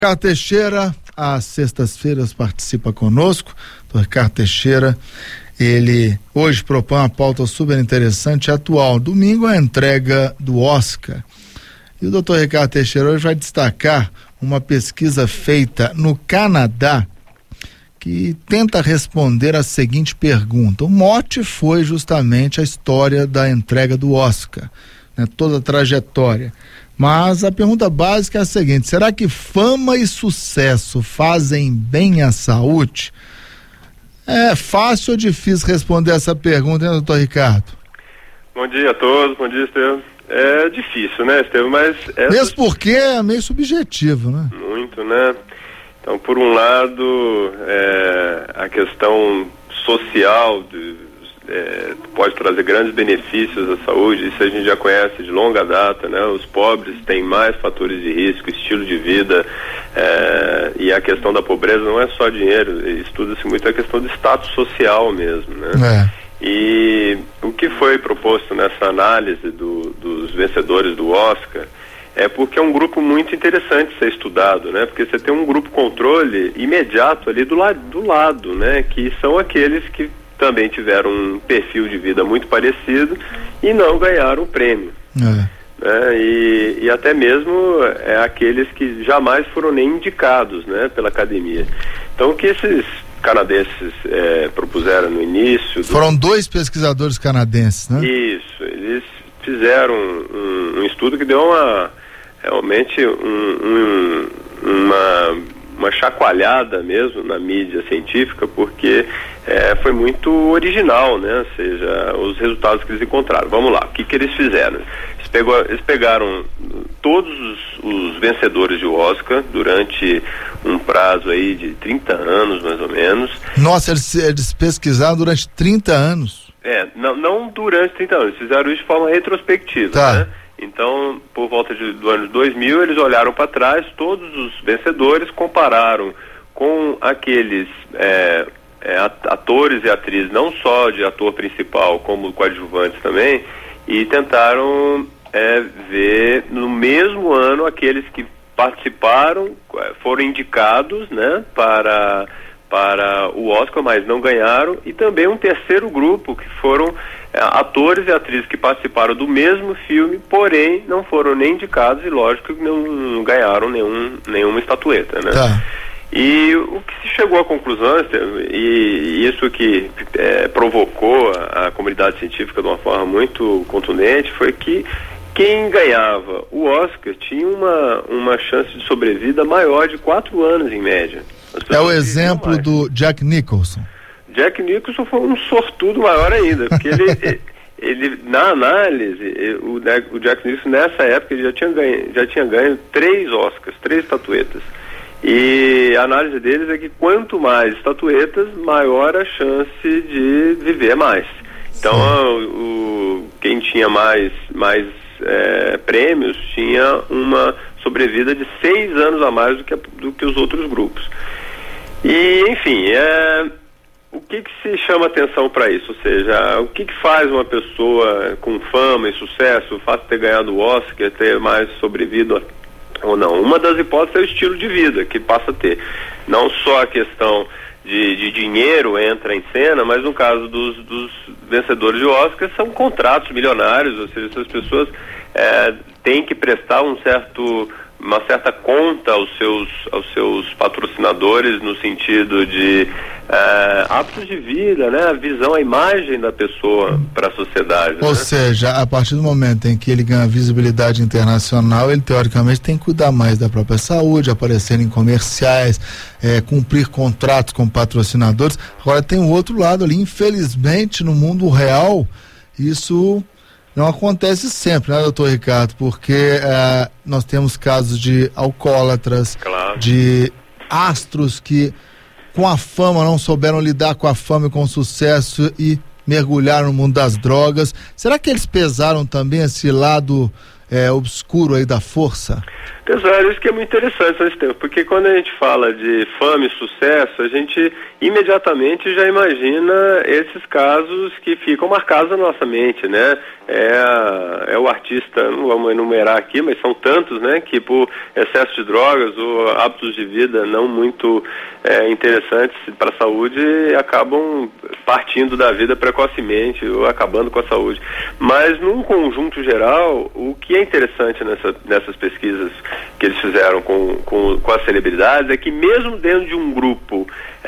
Ricardo Teixeira, às sextas-feiras participa conosco. O Ricardo Teixeira, ele hoje propõe uma pauta super interessante e atual. Domingo é a entrega do Oscar. E o doutor Ricardo Teixeira hoje vai destacar uma pesquisa feita no Canadá que tenta responder a seguinte pergunta. O mote foi justamente a história da entrega do Oscar, né, toda a trajetória. Mas a pergunta básica é a seguinte: será que fama e sucesso fazem bem à saúde? É fácil ou difícil responder essa pergunta, hein, doutor Ricardo? Bom dia a todos, bom dia, Estevam. É difícil, né, Estevam? Mas mesmo porque é meio subjetivo, né? Muito, né? Então, por um lado, a questão social pode trazer grandes benefícios à saúde, isso a gente já conhece de longa data, né? Os pobres têm mais fatores de risco, estilo de vida, e a questão da pobreza não é só dinheiro, estuda-se muito a questão do status social mesmo, né? E o que foi proposto nessa análise dos vencedores do Oscar é porque é um grupo muito interessante ser estudado, né? Porque você tem um grupo controle imediato ali do lado, né? Que são aqueles que também tiveram um perfil de vida muito parecido e não ganharam o prêmio. E até mesmo aqueles que jamais foram nem indicados, né, pela academia. Então, o que esses canadenses propuseram no início... Foram dois pesquisadores canadenses, né? Isso, eles fizeram um estudo que deu realmente uma chacoalhada mesmo na mídia científica, porque foi muito original, né? Ou seja, os resultados que eles encontraram. Vamos lá, o que eles fizeram? Eles pegaram todos os vencedores de Oscar durante um prazo aí de 30 anos, mais ou menos. Nossa, eles pesquisaram durante 30 anos? Não durante 30 anos, eles fizeram isso de forma retrospectiva, né? Então, por volta do ano 2000, eles olharam para trás, todos os vencedores, compararam com aqueles atores e atrizes, não só de ator principal, como coadjuvantes também, e tentaram ver no mesmo ano aqueles que participaram, foram indicados, né, para o Oscar, mas não ganharam, e também um terceiro grupo que foram atores e atrizes que participaram do mesmo filme, porém não foram nem indicados e lógico que não ganharam nenhuma estatueta, né? E o que se chegou à conclusão, e isso que provocou a comunidade científica de uma forma muito contundente, foi que quem ganhava o Oscar tinha uma chance de sobrevida maior de 4 anos em média. É o exemplo do Jack Nicholson. Jack Nicholson foi um sortudo maior ainda, porque ele na análise, o Jack Nicholson nessa época ele já tinha ganho 3 Oscars, 3 estatuetas. E a análise deles é que quanto mais estatuetas, maior a chance de viver mais. Então, quem tinha mais prêmios tinha uma sobrevida de 6 anos a mais do que os outros grupos. E, enfim, o que se chama atenção para isso? Ou seja, o que faz uma pessoa com fama e sucesso, o fato de ter ganhado o Oscar, ter mais sobrevivido ou não? Uma das hipóteses é o estilo de vida que passa a ter. Não só a questão de dinheiro entra em cena, mas no caso dos vencedores de Oscar são contratos milionários, ou seja, essas pessoas têm que prestar uma certa conta aos seus patrocinadores no sentido de hábitos de vida, né? A visão, a imagem da pessoa para a sociedade. Ou seja, a partir do momento em que ele ganha visibilidade internacional, ele teoricamente tem que cuidar mais da própria saúde, aparecer em comerciais, cumprir contratos com patrocinadores. Agora tem o outro lado ali, infelizmente no mundo real, isso não acontece sempre, né, doutor Ricardo? Porque nós temos casos de alcoólatras, de astros que com a fama não souberam lidar com a fama e com o sucesso e mergulharam no mundo das drogas. Será que eles pesaram também esse lado obscuro aí da força? Exato, isso que é muito interessante nesse tempo, porque quando a gente fala de fama e sucesso, a gente imediatamente já imagina esses casos que ficam marcados na nossa mente, né? É o artista, não vamos enumerar aqui, mas são tantos, né, que por excesso de drogas ou hábitos de vida não muito interessantes para a saúde acabam partindo da vida precocemente ou acabando com a saúde. Mas num conjunto geral, o que é interessante nessas pesquisas que eles fizeram com as celebridades é que mesmo dentro de um grupo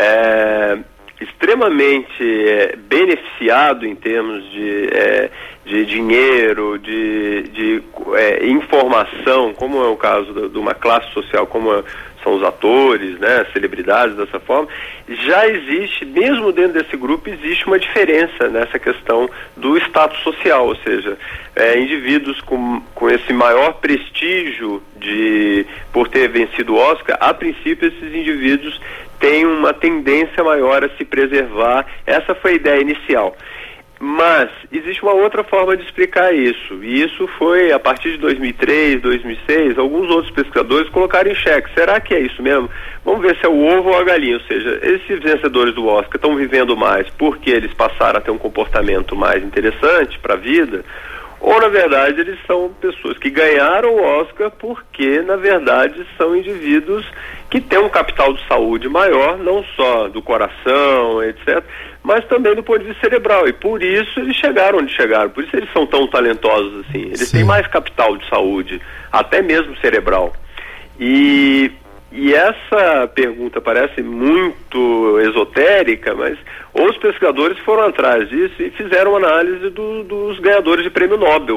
extremamente beneficiado em termos de dinheiro, de informação, como é o caso de uma classe social como são os atores, né, celebridades dessa forma, já existe, mesmo dentro desse grupo, existe uma diferença nessa questão do status social, ou seja, indivíduos com esse maior prestígio por ter vencido o Oscar, a princípio esses indivíduos têm uma tendência maior a se preservar. Essa foi a ideia inicial. Mas existe uma outra forma de explicar isso, e isso foi a partir de 2003, 2006, alguns outros pesquisadores colocaram em xeque. Será que é isso mesmo? Vamos ver se é o ovo ou a galinha, ou seja, esses vencedores do Oscar estão vivendo mais porque eles passaram a ter um comportamento mais interessante para a vida, ou na verdade eles são pessoas que ganharam o Oscar porque na verdade são indivíduos que têm um capital de saúde maior, não só do coração, etc., mas também do ponto de vista cerebral, e por isso eles chegaram onde chegaram, por isso eles são tão talentosos assim, eles têm mais capital de saúde, até mesmo cerebral. E essa pergunta parece muito esotérica, mas os pesquisadores foram atrás disso e fizeram análise dos ganhadores de prêmio Nobel.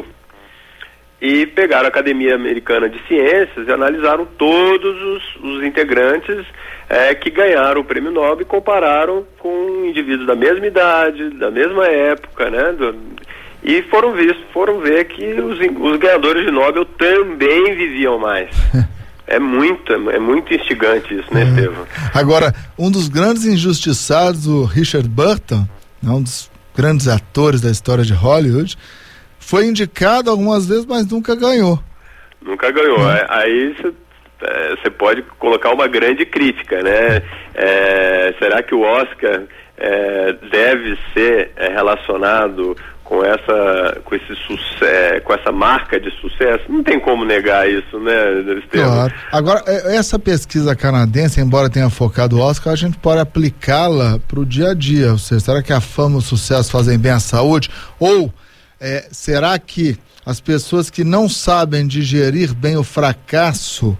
E pegaram a Academia Americana de Ciências e analisaram todos os integrantes que ganharam o prêmio Nobel e compararam com indivíduos da mesma idade, da mesma época, né? E foram ver que os ganhadores de Nobel também viviam mais. É muito instigante isso, né, Estevam? Agora, um dos grandes injustiçados, o Richard Burton, um dos grandes atores da história de Hollywood, foi indicado algumas vezes, mas nunca ganhou. Nunca ganhou. Aí você pode colocar uma grande crítica, né? Será que o Oscar deve ser relacionado com essa marca de sucesso? Não tem como negar isso, né, Estevam? Claro. Agora, essa pesquisa canadense, embora tenha focado o Oscar, a gente pode aplicá-la para o dia a dia. Ou seja, será que a fama e o sucesso fazem bem à saúde? Ou será que as pessoas que não sabem digerir bem o fracasso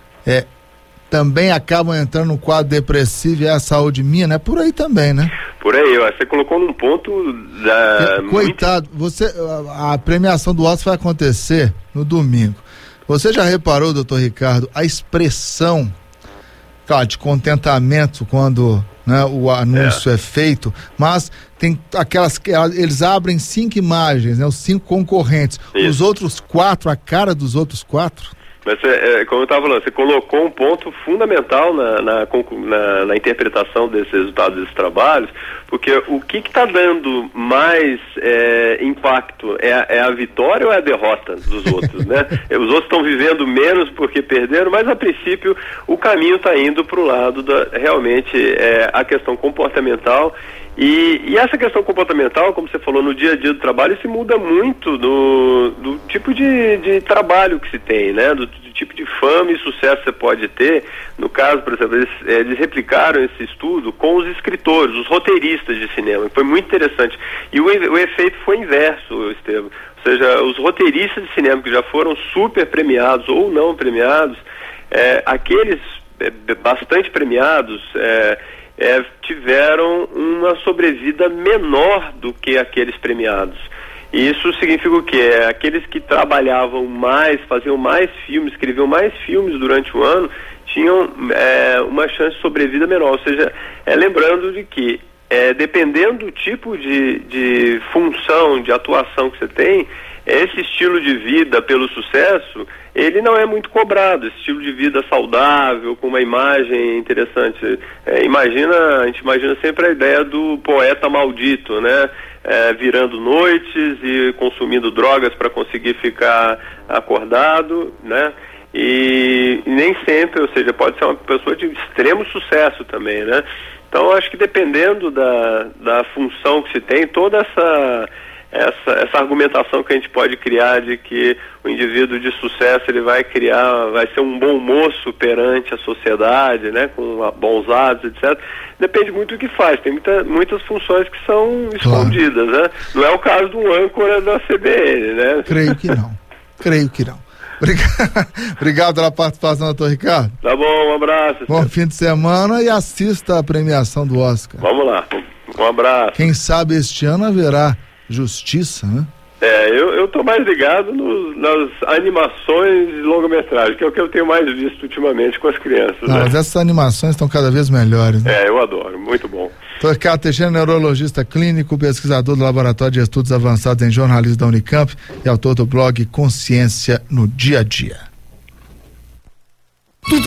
também acabam entrando no quadro depressivo e a saúde minha, né? Por aí também, né? Por aí, você colocou num ponto coitado, a premiação do Oscar vai acontecer no domingo. Você já reparou, doutor Ricardo, a expressão, claro, de contentamento quando, né, o anúncio é feito, mas tem aquelas que eles abrem 5 imagens, né, os 5 concorrentes. Isso. Os outros 4, a cara dos outros 4. Mas, como eu estava falando, você colocou um ponto fundamental na interpretação desses resultados desses trabalhos, porque o que está dando mais impacto é a vitória ou é a derrota dos outros, né? Os outros estão vivendo menos porque perderam, mas a princípio o caminho está indo para o lado realmente a questão comportamental. E essa questão comportamental, como você falou, no dia a dia do trabalho, isso muda muito do tipo de trabalho que se tem, né? Do tipo de fama e sucesso que você pode ter. No caso, por exemplo, eles replicaram esse estudo com os escritores, os roteiristas de cinema. Foi muito interessante. E o efeito foi inverso, Estevam. Ou seja, os roteiristas de cinema que já foram super premiados ou não premiados, aqueles bastante premiados, tiveram uma sobrevida menor do que aqueles premiados. Isso significa o quê? Aqueles que trabalhavam mais, faziam mais filmes, escreviam mais filmes durante o ano, tinham uma chance de sobrevida menor. Ou seja, lembrando de que, dependendo do tipo de função, de atuação que você tem, esse estilo de vida pelo sucesso, ele não é muito cobrado. Esse estilo de vida saudável, com uma imagem interessante. A gente imagina sempre a ideia do poeta maldito, né? Virando noites e consumindo drogas para conseguir ficar acordado, né? e nem sempre, ou seja, pode ser uma pessoa de extremo sucesso também, né? Então, acho que dependendo da função que se tem, toda essa argumentação que a gente pode criar de que o indivíduo de sucesso ele vai ser um bom moço perante a sociedade, né, com bons hábitos, etc. Depende muito do que faz. Tem muitas funções que são escondidas, né? Não é o caso do âncora da CBN, né? Creio que não. Obrigado pela participação, doutor Ricardo. Tá bom, um abraço. Bom fim de semana e assista a premiação do Oscar. Vamos lá, um abraço. Quem sabe este ano haverá justiça, né? Eu tô mais ligado nas animações de longa-metragem, que é o que eu tenho mais visto ultimamente com as crianças. Não, né? Mas essas animações estão cada vez melhores, né? Eu adoro, muito bom. Dr. Ricardo Teixeira, neurologista clínico, pesquisador do Laboratório de Estudos Avançados em Jornalismo da Unicamp e autor do blog Consciência no Dia a Dia.